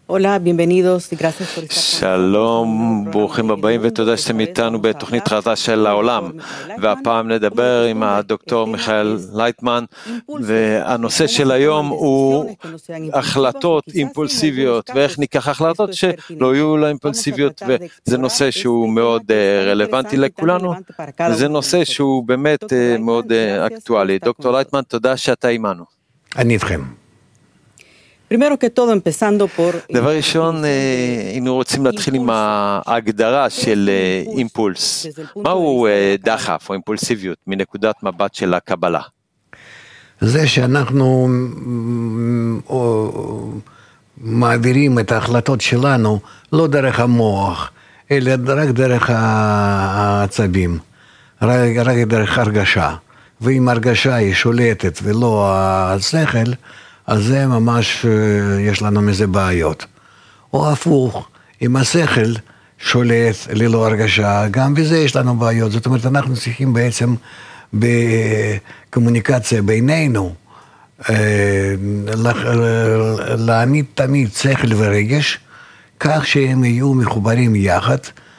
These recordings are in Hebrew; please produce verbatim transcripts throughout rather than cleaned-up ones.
Hola, bienvenidos y gracias por estar. שלום, ברוכים הבאים ותודה שאתם איתנו בתוכנית חזרה של העולם. והפעם נדבר עם הדוקטור מיכאל לייטמן, והנושא של היום הוא החלטות אימפולסיביות, ואיך ניקח החלטות שלא יהיו לה אימפולסיביות, וזה נושא שהוא מאוד רלוונטי לכולנו, וזה נושא שהוא באמת מאוד אקטואלי. דוקטור לייטמן, תודה שאתה עימנו. אני איתכם. דבר ראשון, היינו רוצים להתחיל עם ההגדרה של אימפולס. מהו דחף או אימפולסיביות מנקודת מבט של הקבלה? זה שאנחנו מעבירים את ההחלטות שלנו לא דרך המוח, אלא רק דרך העצבים, רק דרך הרגשה. ואם הרגשה היא שולטת ולא השכל, אז זה ממש יש לנו מזה בעיות. או הפוך, אם השכל שולט ללא הרגשה, גם בזה יש לנו בעיות. זאת אומרת, אנחנו צריכים בעצם בקומוניקציה בינינו, להעמיד תמיד שכל ורגש, כך שהם יהיו מחוברים יחד,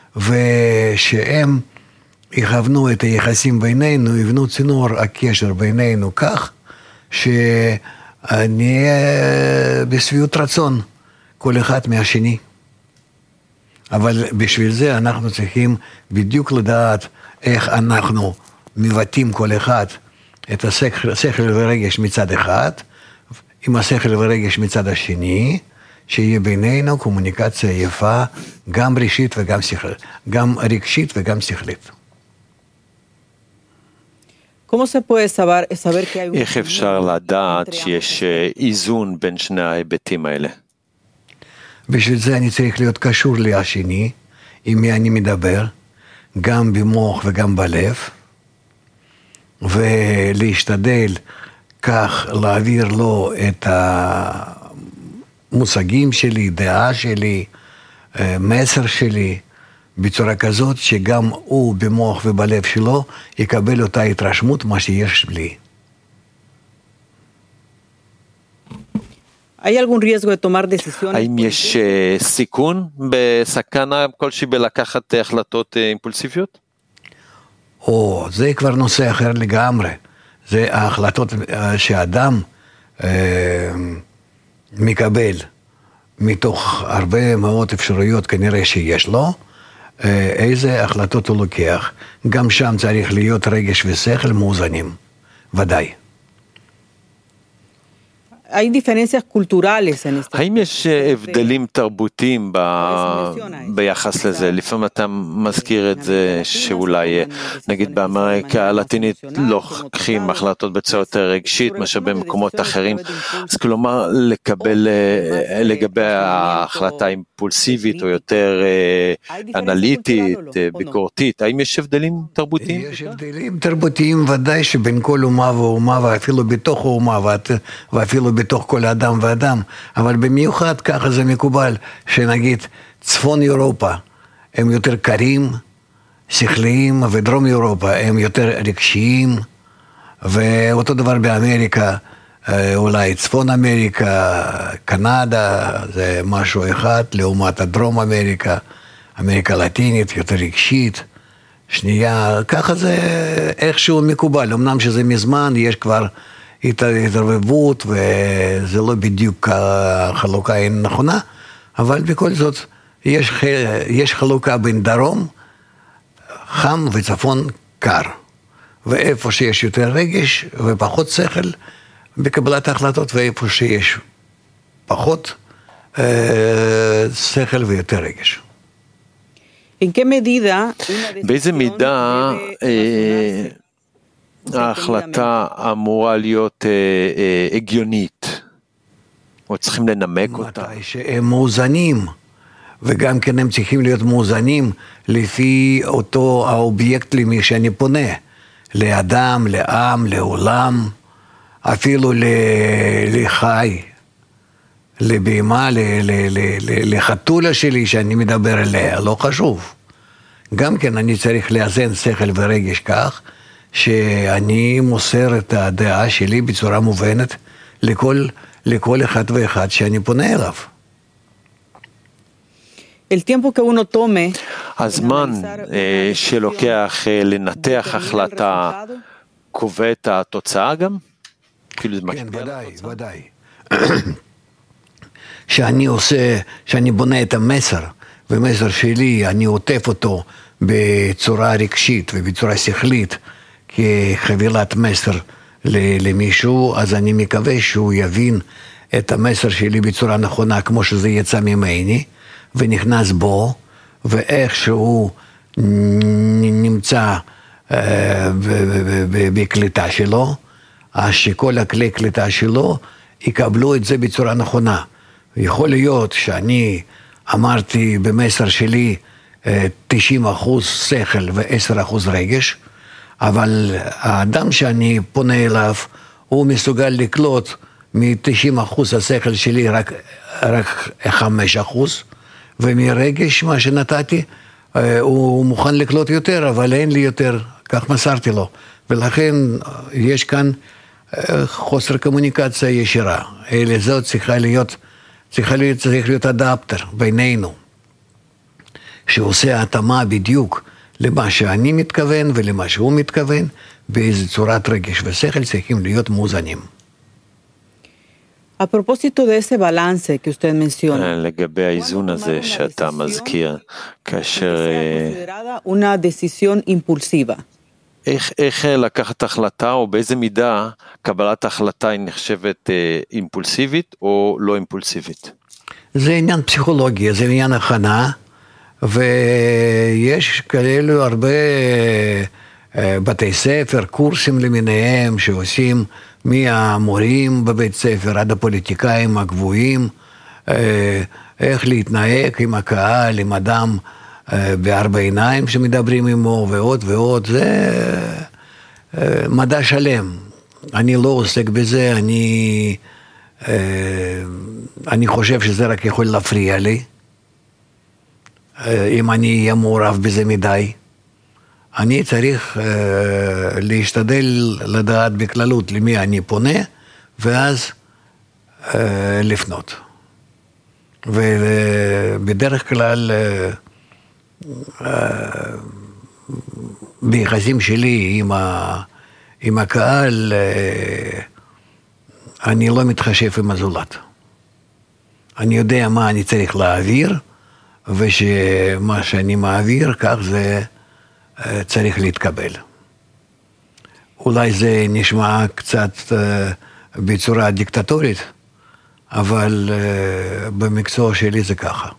ושהם יכוונו את היחסים בינינו, יבנו צינור הקשר בינינו כך, ש... נהיה בשביעות רצון כל אחד מהשני. אבל בשביל זה אנחנו צריכים בדיוק לדעת איך אנחנו מבטאים כל אחד את השכל ורגש מצד אחד, עם השכל ורגש מצד השני, שיהיה בינינו קומוניקציה יפה, גם רגשית וגם שכלית, גם רגשית וגם שכלית. איך אפשר לדעת שיש איזון בין שני ההיבטים האלה? בשביל זה אני צריך להיות קשור לשני, עם מי אני מדבר, גם במוח וגם בלב, ולהשתדל כך להעביר לו את המושגים שלי, דעה שלי, מסר שלי, בצורה כזאת שגם הוא במוח ובלב שלו יקבל אותה התרשמות מה שיש לי. האם יש סיכון בסכנה כלשהי בלקחת החלטות אימפולסיביות? או, זה כבר נושא אחר לגמרי. זה ההחלטות שאדם אה, מקבל מתוך הרבה מאוד אפשרויות כנראה שיש לו, איזה החלטות הוא לוקח. גם שם צריך להיות רגש ושכל מאוזנים, ודאי. האם יש הבדלים תרבותיים ביחס לזה? לפעמים אתה מזכיר את זה שאולי נגיד באמריקה הלטינית לוקחים החלטות בצורה יותר רגשית מאשר במקומות אחרים, אז כלומר לקבל לגבי ההחלטה אימפולסיבית או יותר אנליטית, ביקורתית, האם יש הבדלים תרבותיים? יש הבדלים תרבותיים ודאי שבין כל אומה ואומה ואפילו בתוך האומה ואפילו בתוך כל אדם ואדם, אבל במיוחד ככה זה מקובל, שנגיד צפון אירופה הם יותר קרים, שכליים, ודרום אירופה הם יותר רגשיים, ואותו דבר באמריקה, אולי צפון אמריקה, קנדה, זה משהו אחד, לעומת הדרום אמריקה, אמריקה לטינית, יותר רגשית, שנייה, ככה זה איכשהו מקובל, אמנם שזה מזמן, יש כבר התערבבות, וזה לא בדיוק החלוקה נכונה, אבל בכל זאת יש, יש חלוקה בין דרום, חם וצפון קר, ואיפה שיש יותר רגש ופחות שכל בקבלת ההחלטות, ואיפה שיש פחות אה, שכל ויותר רגש. באיזה מידה אה, ההחלטה אמורה להיות אה, אה, הגיונית, או צריכים לנמק אותה? מתי שהם מאוזנים, וגם כן הם צריכים להיות מאוזנים לפי אותו האובייקט למי שאני פונה, לאדם, לעם, לעולם, אפילו לחי, לבהמה, לחתולה שלי שאני מדבר אליה, לא חשוב. גם כן אני צריך לאזן שכל ורגש כך, שאני מוסר את הדעה שלי בצורה מובנת לכל, לכל אחד ואחד שאני פונה אליו. El tiempo que uno tome הזמן שלוקח לנתח החלטה קובע את התוצאה גם? כן, ודאי, ודאי. שאני עושה, שאני בונה את המסר, ומסר שלי, אני עוטף אותו בצורה רגשית ובצורה שכלית, כחבילת מסר למישהו, אז אני מקווה שהוא יבין את המסר שלי בצורה נכונה, כמו שזה יצא ממני, ונכנס בו, ואיך שהוא נמצא בקליטה שלו, אז שכל הכלי קליטה שלו יקבלו את זה בצורה נכונה. יכול להיות שאני אמרתי במסר שלי תשעים אחוז שכל ו-עשרה אחוז רגש, אבל האדם שאני פונה אליו, הוא מסוגל לקלוט מ-תשעים אחוז השכל שלי רק, רק חמישה אחוז, ומרגש מה שנתתי, הוא מוכן לקלוט יותר, אבל אין לי יותר, כך מסרתי לו. ולכן יש כאן חוסר קומוניקציה ישירה. לזאת צריכה להיות, צריכה להיות, צריך להיות אדפטר בינינו, שעושה התאמה בדיוק למה שאני מתכוון ולמה שהוא מתכוון, באיזו צורת רגש ושכל צריכים להיות מאוזנים. A propósito de ese balance que usted menciona, לגבי האיזון הזה שאתה מזכיר, כאשר una decisión impulsiva. איך, איך לקחת החלטה, או באיזה מידה קבלת החלטה היא נחשבת אימפולסיבית או לא אימפולסיבית? זה עניין פסיכולוגי, זה עניין הכנה, ויש כאלו הרבה בתי ספר, קורסים למיניהם שעושים מהמורים בבית ספר עד הפוליטיקאים הגבוהים, איך להתנהג עם הקהל, עם אדם בארבע עיניים שמדברים עמו ועוד ועוד, זה מדע שלם. אני לא עוסק בזה, אני, אני חושב שזה רק יכול להפריע לי, אם אני אהיה מעורב בזה מדי. אני צריך להשתדל לדעת בכללות למי אני פונה, ואז לפנות. ובדרך כלל, ביחסים שלי עם, ה, עם הקהל, אני לא מתחשב עם הזולת. אני יודע מה אני צריך להעביר, ושמה שאני מעביר, כך זה צריך להתקבל. אולי זה נשמע קצת בצורה דיקטטורית, אבל במקצוע שלי זה ככה.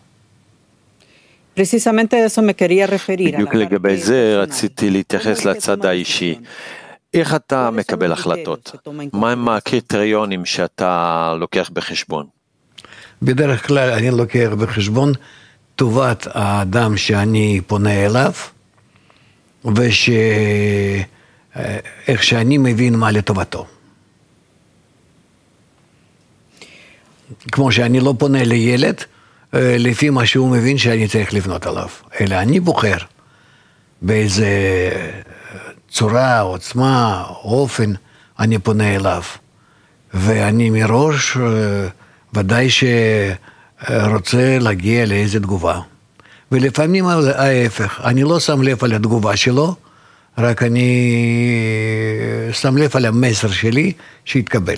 בדיוק לגבי זה רציתי להתייחס לצד האישי. איך אתה מקבל החלטות? מהם הקריטריונים שאתה לוקח בחשבון? בדרך כלל אני לוקח בחשבון טובת האדם שאני פונה אליו, ואיך שאני מבין מה לטובתו. כמו שאני לא פונה לילד, לפי מה שהוא מבין שאני צריך לבנות עליו, אלא אני בוחר באיזה צורה, עוצמה, אופן אני פונה אליו, ואני מראש ודאי שרוצה להגיע לאיזו תגובה. ולפעמים ההפך, אני לא שם לב על התגובה שלו, רק אני שם לב על המסר שלי שהתקבל.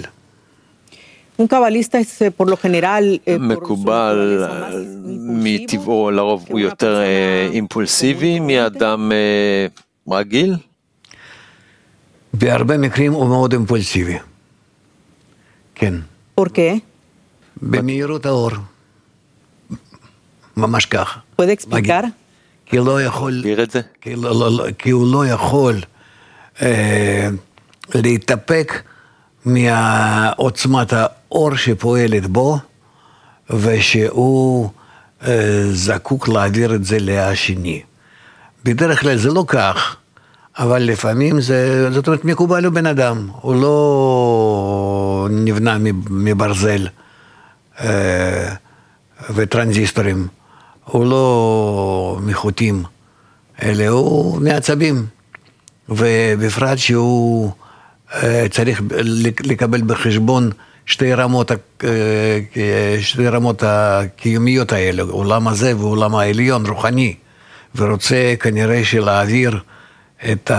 מקובל מטבעו לרוב הוא יותר אימפולסיבי מאדם רגיל? בהרבה מקרים הוא מאוד אימפולסיבי. כן. ¿Por qué? במהירות האור. ממש ככה. ¿Puede explicar? כי לא יכול, כי, לא, לא, כי הוא לא יכול אה, להתאפק מעוצמת האור שפועלת בו, ושהוא אה, זקוק להעביר את זה לשני. בדרך כלל זה לא כך, אבל לפעמים זה, זאת אומרת, מקובל הוא בן אדם, הוא לא נבנה מברזל אה, וטרנזיסטורים. הוא לא מחוטים, אלא הוא מעצבים, ובפרט שהוא צריך לקבל בחשבון שתי רמות, שתי רמות הקיומיות האלה, עולם הזה ועולם העליון, רוחני, ורוצה כנראה שלהעביר את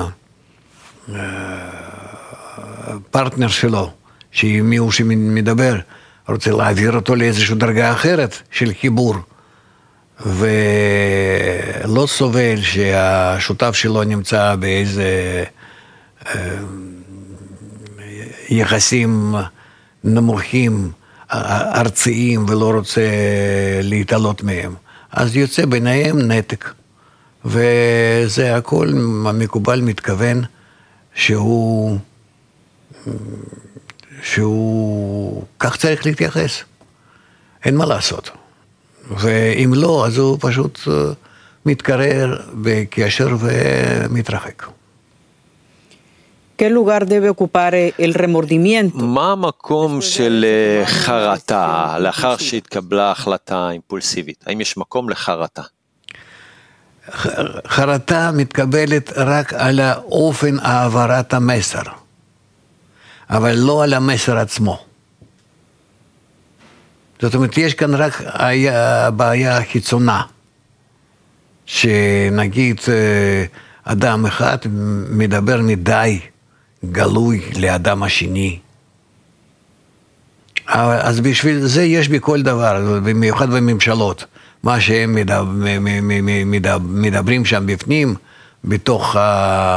הפרטנר שלו, שמי הוא שמדבר, רוצה להעביר אותו לאיזושהי דרגה אחרת של חיבור, ולא סובל שהשותף שלו נמצא באיזה יחסים נמוכים, ארציים, ולא רוצה להתעלות מהם. אז יוצא ביניהם נתק. וזה הכל המקובל מתכוון שהוא, שהוא כך צריך להתייחס. אין מה לעשות. ואם לא, אז הוא פשוט מתקרר בקשר ומתרחק. ¿Qué lugar debe ocupar el remordimiento? מה המקום של חרטה לאחר שהתקבלה החלטה אימפולסיבית? האם יש מקום לחרטה? חרטה מתקבלת רק על אופן העברת המסר, אבל לא על המסר עצמו. זאת אומרת, יש כאן רק בעיה חיצונה, שנגיד אדם אחד מדבר מדי גלוי לאדם השני. אז בשביל זה יש בכל דבר, במיוחד בממשלות, מה שהם מדברים שם בפנים, בתוך ה...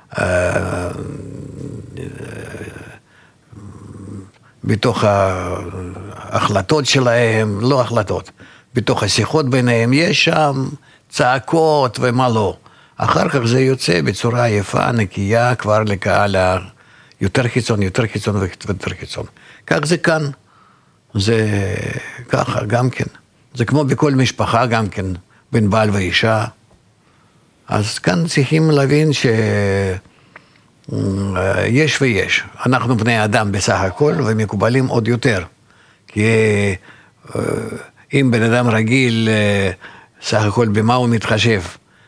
בתוך ההחלטות שלהם, לא החלטות, בתוך השיחות ביניהם, יש שם צעקות ומה לא. אחר כך זה יוצא בצורה יפה, נקייה, כבר לקהל יותר חיצון, יותר חיצון ויותר חיצון. כך זה כאן, זה ככה גם כן. זה כמו בכל משפחה גם כן, בין בעל ואישה. אז כאן צריכים להבין שיש ויש. אנחנו בני אדם בסך הכל ומקובלים עוד יותר. כי אם בן אדם רגיל, סך הכל במה הוא מתחשב?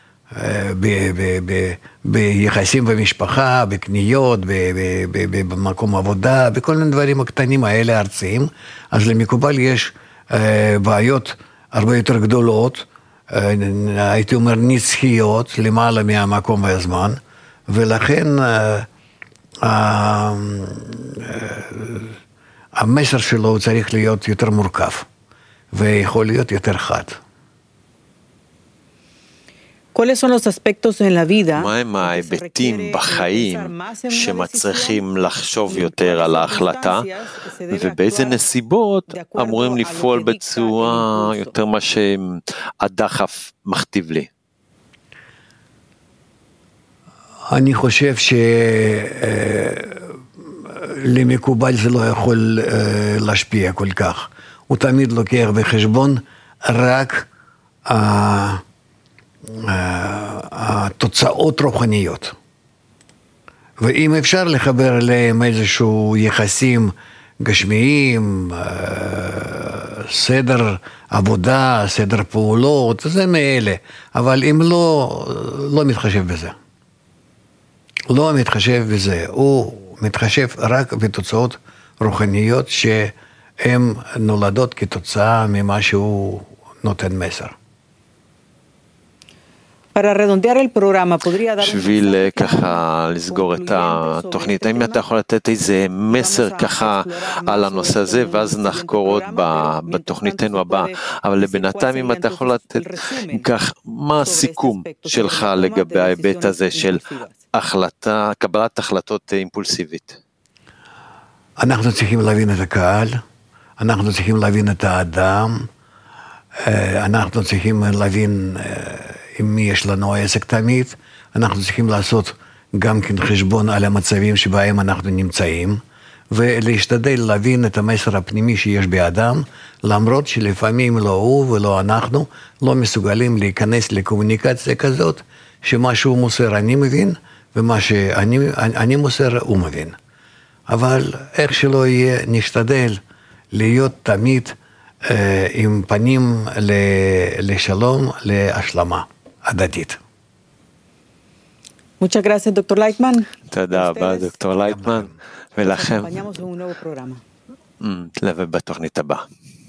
ביחסים במשפחה, בקניות, במקום עבודה, בכל מיני דברים הקטנים האלה ארציים, אז למקובל יש בעיות הרבה יותר גדולות, הייתי אומר נצחיות, למעלה מהמקום והזמן, ולכן המסר שלו צריך להיות יותר מורכב, ויכול להיות יותר חד. מהם ההיבטים בחיים שמצריכים לחשוב יותר על ההחלטה, ובאיזה נסיבות אמורים לפעול בצורה יותר מה שהדחף מכתיב לי? אני חושב שלמקובל זה לא יכול להשפיע כל כך. הוא תמיד לוקח בחשבון רק התוצאות רוחניות. ואם אפשר לחבר אליהם איזשהו יחסים גשמיים, סדר עבודה, סדר פעולות, זה מאלה. אבל אם לא, לא מתחשב בזה. לא מתחשב בזה. הוא מתחשב רק בתוצאות רוחניות שהן נולדות כתוצאה ממה שהוא נותן מסר. בשביל ככה לסגור את התוכנית, האם אתה יכול לתת איזה מסר ככה על הנושא הזה, ואז נחקור עוד בתוכניתנו הבאה, אבל לבינתיים אם אתה יכול לתת כך, מה הסיכום שלך לגבי ההיבט הזה של החלטה, קבלת החלטות אימפולסיבית? אנחנו צריכים להבין את הקהל, אנחנו צריכים להבין את האדם, אנחנו צריכים להבין עם מי יש לנו עסק תמיד, אנחנו צריכים לעשות גם כן חשבון על המצבים שבהם אנחנו נמצאים, ולהשתדל להבין את המסר הפנימי שיש באדם, למרות שלפעמים לא הוא ולא אנחנו לא מסוגלים להיכנס לקומוניקציה כזאת, שמה שהוא מוסר אני מבין, ומה שאני אני מוסר הוא מבין. אבל איך שלא יהיה, נשתדל להיות תמיד אה, עם פנים לשלום, להשלמה הדדית. Muchas gracias, doctor Lightman. תודה רבה, דוקטור לייטמן, ולכם. ובתוכנית הבאה.